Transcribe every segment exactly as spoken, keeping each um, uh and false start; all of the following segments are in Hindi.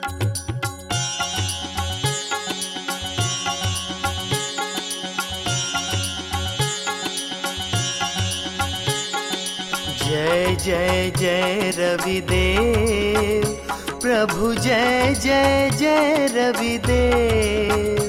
जय जय जय रविदेव प्रभु, जय जय जय रविदेव।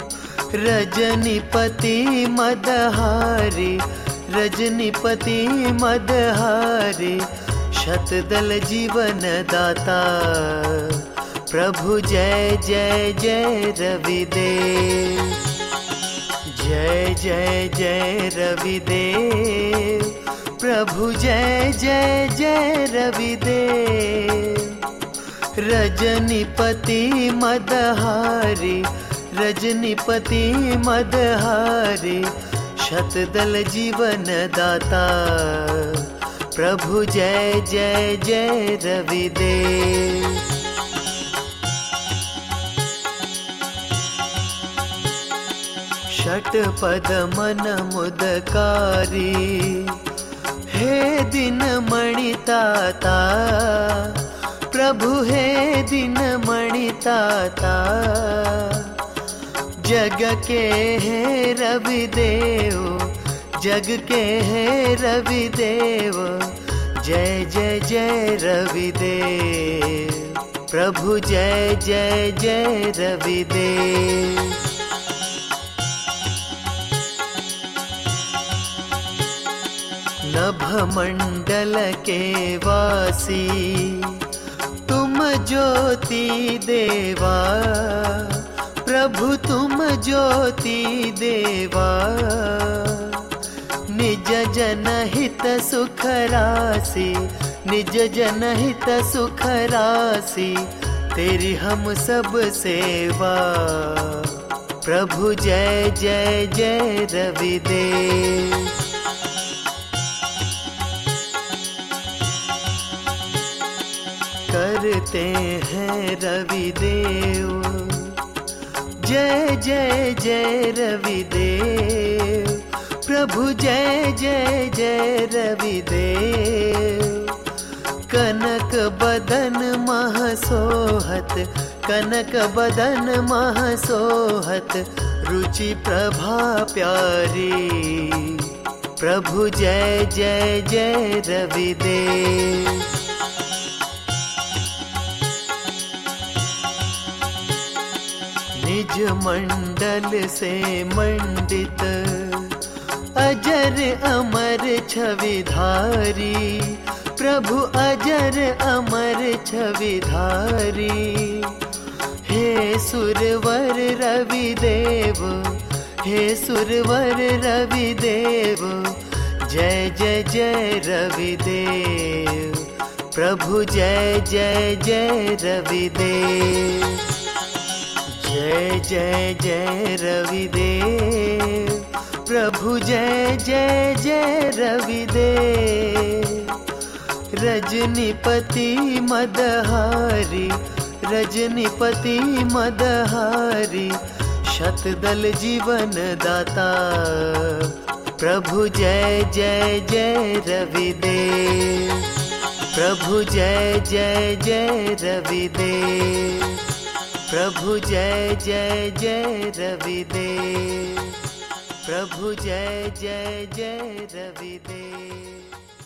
रजनीपति मदहारी, रजनीपति मदहारी, शतदल जीवन दाता प्रभु, जय जय जय रविदेव। जय जय जय रविदेव प्रभु, जय जय जय रविदेव। रजनीपति मदहारी, रजनीपति मदहारी, शतदल जीवन दाता प्रभु, जय जय जय रविदेव। षटपद मन मुदकारी, हे दिन मणिताता प्रभु, हे दिन मणिताता। जग के हे रविदेव, जग के हे रविदेव, जय जय जय रविदेव प्रभु, जय जय जय रविदेव। नभ मंडल के वासी तुम ज्योति देवा प्रभु, तुम ज्योति देवा। निज जनहित सुख राशि, निज जनहित सुख राशि, तेरी हम सब सेवा प्रभु, जय जय जय रविदेव। करते हैं रविदेव, जय जय जय रविदेव प्रभु, जय जय जय रविदेव। कनक बदन मह सोहत, कनक बदन मह सोहत, रुचि प्रभा प्यारी प्रभु, जय जय जय रविदेव। निज मंडल से मंडित अजर अमर छविधारी प्रभु, अजर अमर छविधारी। हे सुरवर रविदेव, हे सुरवर रविदेव, जय जय जय रविदेव प्रभु, जय जय जय रविदेव। जय जय जय रविदेव प्रभु, जय जय जय रविदेव। रजनीपति मदहारी, रजनीपति मदहारी, शतदल जीवन दाता प्रभु, जय जय जय रविदेव प्रभु, जय जय जय रविदेव प्रभु, जय जय जय रविदेव प्रभु, जय जय जय रविदेव।